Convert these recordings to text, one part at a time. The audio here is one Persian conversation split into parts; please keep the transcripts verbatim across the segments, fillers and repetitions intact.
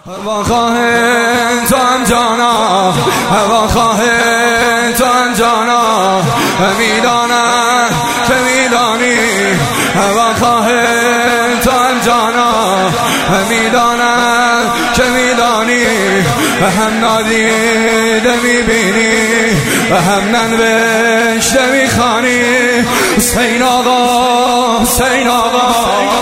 هوا خواه تو هم جانا، هوا خواه تو هم جانا، میدانم که میدانی. هوا خواه تو هم جانا، میدانم که میدانی. و هم نادیده میبینی و هم ننوشته میخوانی. حسین آقا، حسین آقا،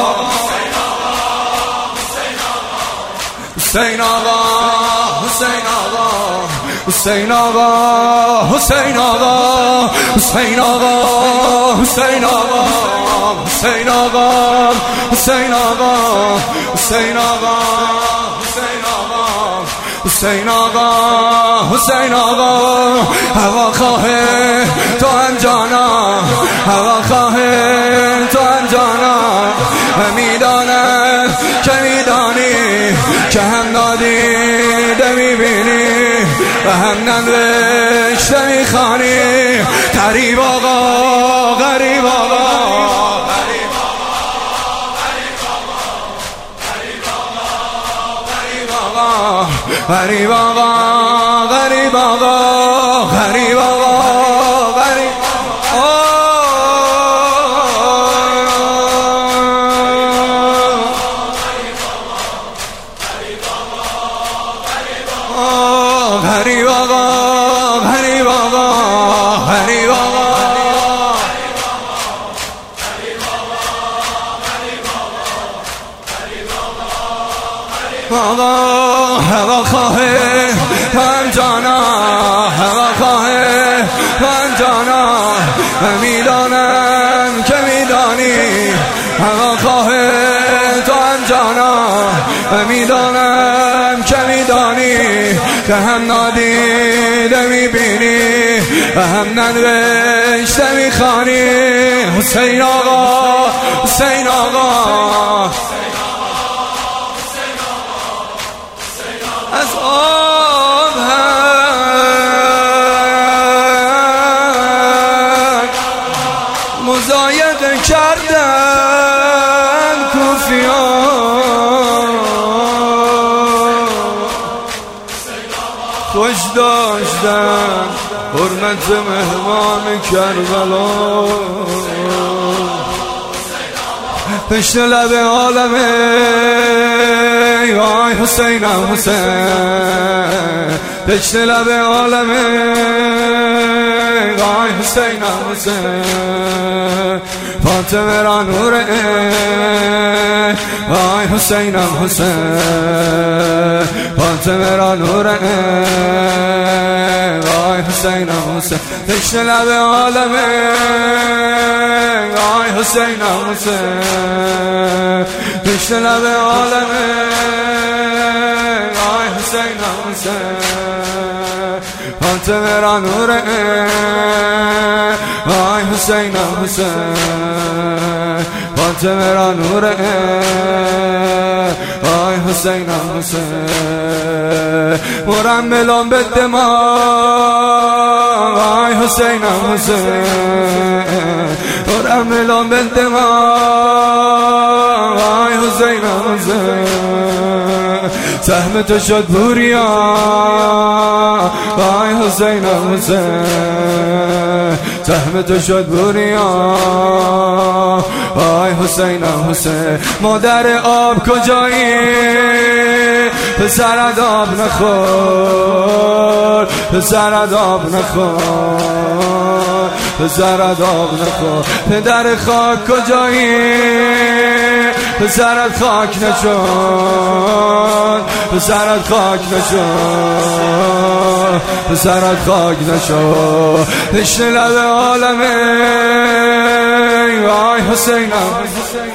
حسین آقا، حسین آقا، حسین آقا، حسین آقا، حسین آقا، حسین آقا، حسین آقا، حسین آقا، حسین آقا، حسین آقا، حسین آقا. هوا خواه تو هم جانا، هوا خواه تو هم جانا، میدانم که میدانی که هم نادیده میبینی و هم ننوشته میخوانی. غریب آقا، غریب آقا، غریب آقا، غریب آقا، غریب آقا، غریب غریب آقا، غریب آقا، غریب آقا. آقا هوا خواه هم جانا، هوا خواه هم جانا، میدانم که میدانی. هوا خواه تو هم جانا، میدانم که میدانی که هم نادیده میبینی و هم ننوشته میخوانی. حسین آقا، حسین آقا، از آب هم مزایده کردن کوفیان، خوش داشتن حرمت مهمان کربلا. پشت لب عالمه وای حسینم حسین، پشت لب عالمه وای حسینم حسین. فاطمه را نوره وای حسینم حسین، فاطمه را نوره وای حسینم حسین. پشت لب عالمه وای حسینم حسین، پشت لب عالمه وای حسینم حسین. فاطمه را نوره وای حسینم حسین، فاطمه را نوره وای حسینم حسین. مرملان به دماغ وای حسینم حسین، مرملان به دماغ وای حسینم حسین. سهم تو شد بوریا وای حسینم حسین، سهم تو شد بوریا وای حسینم حسین. مادر آب کجایی پسرت آب نخور، پسرت آب نخور، پسرت آب نخور. پدر خاک کجایی پسرت خاک نشد، پسرت خاک نشد، پسرت خاک نشد. پشت لب عالمه وای حسینم